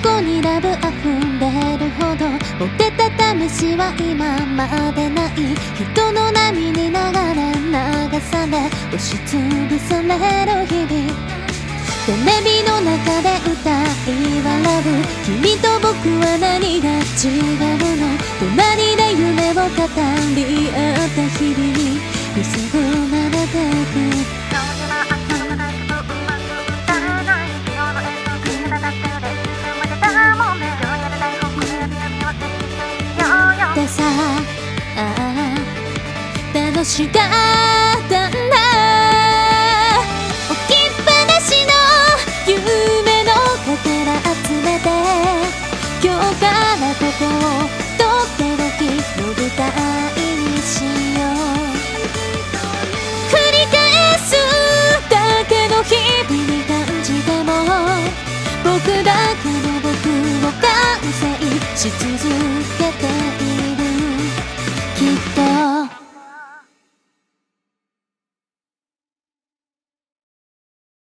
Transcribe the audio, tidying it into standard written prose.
こにラブ溢れるほどモテた試しは今までない。人の波に流され押しつぶされる日々。テレビの中で歌い笑う君と僕は何が違うの。隣で夢を語り合った日々に結ぶまれてく。でさ楽しかったんだ。置きっぱなしの夢のかけら集めて今日からここをとっておきの舞台にしよう。繰り返すだけの日々に感じても僕だけの僕を完成し続け